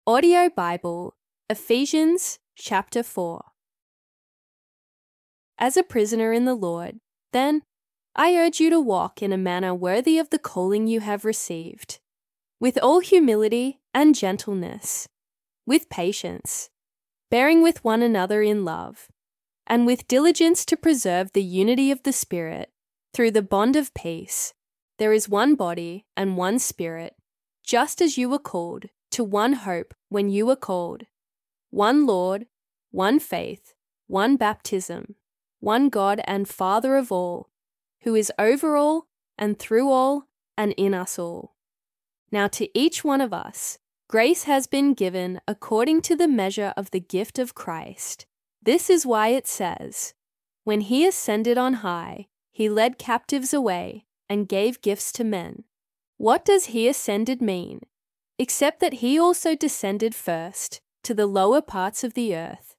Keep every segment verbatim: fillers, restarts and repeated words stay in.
Audio Bible, Ephesians chapter four. As a prisoner in the Lord, then, I urge you to walk in a manner worthy of the calling you have received, with all humility and gentleness, with patience, bearing with one another in love, and with diligence to preserve the unity of the Spirit through the bond of peace. There is one body and one Spirit, just as you were called to one hope when you were called, one Lord, one faith, one baptism, one God and Father of all, who is over all and through all and in us all. Now to each one of us, grace has been given according to the measure of the gift of Christ. This is why it says, when he ascended on high, he led captives away and gave gifts to men. What does he ascended mean? Except that he also descended first to the lower parts of the earth.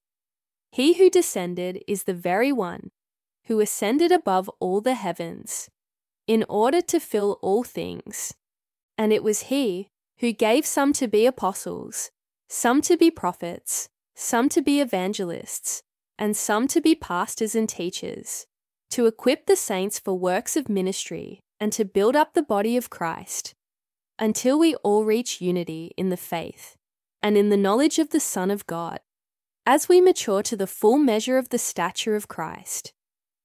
He who descended is the very one who ascended above all the heavens, in order to fill all things. And it was he who gave some to be apostles, some to be prophets, some to be evangelists, and some to be pastors and teachers, to equip the saints for works of ministry and to build up the body of Christ, until we all reach unity in the faith and in the knowledge of the Son of God, as we mature to the full measure of the stature of Christ.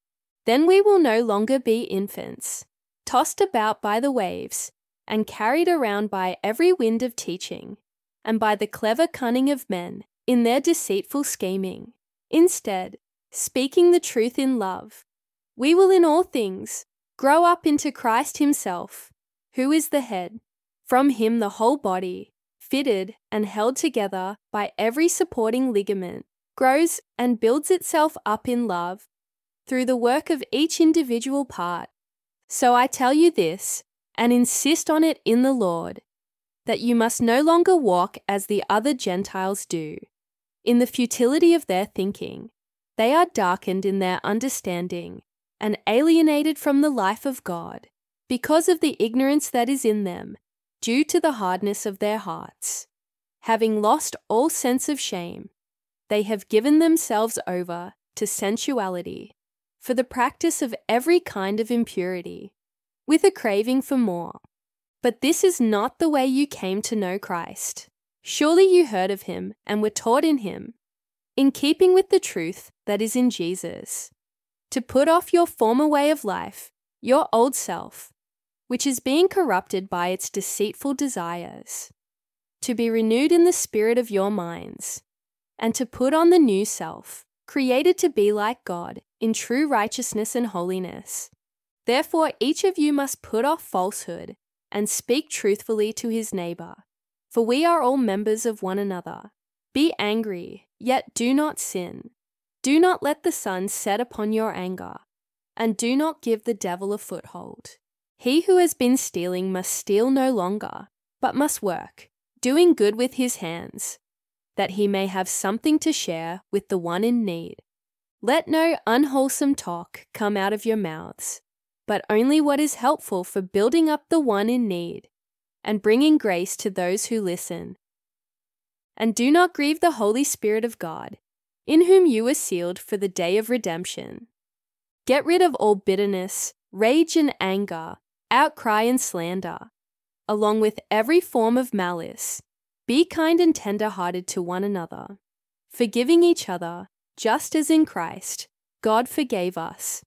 Then we will no longer be infants, tossed about by the waves and carried around by every wind of teaching and by the clever cunning of men in their deceitful scheming. Instead, speaking the truth in love, we will in all things grow up into Christ himself, who is the head. From him the whole body, fitted and held together by every supporting ligament, grows and builds itself up in love through the work of each individual part. So I tell you this, and insist on it in the Lord, that you must no longer walk as the other Gentiles do, in the futility of their thinking. They are darkened in their understanding and alienated from the life of God, because of the ignorance that is in them, due to the hardness of their hearts. Having lost all sense of shame, they have given themselves over to sensuality, for the practice of every kind of impurity, with a craving for more. But this is not the way you came to know Christ. Surely you heard of him and were taught in him, in keeping with the truth that is in Jesus, to put off your former way of life, your old self, which is being corrupted by its deceitful desires, to be renewed in the spirit of your minds, and to put on the new self, created to be like God in true righteousness and holiness. Therefore each of you must put off falsehood and speak truthfully to his neighbor, for we are all members of one another. Be angry, yet do not sin. Do not let the sun set upon your anger, and do not give the devil a foothold. He who has been stealing must steal no longer, but must work, doing good with his hands, that he may have something to share with the one in need. Let no unwholesome talk come out of your mouths, but only what is helpful for building up the one in need, and bringing grace to those who listen. And do not grieve the Holy Spirit of God, in whom you were sealed for the day of redemption. Get rid of all bitterness, rage and anger, outcry and slander, along with every form of malice. Be kind and tender-hearted to one another, forgiving each other, just as in Christ God forgave us.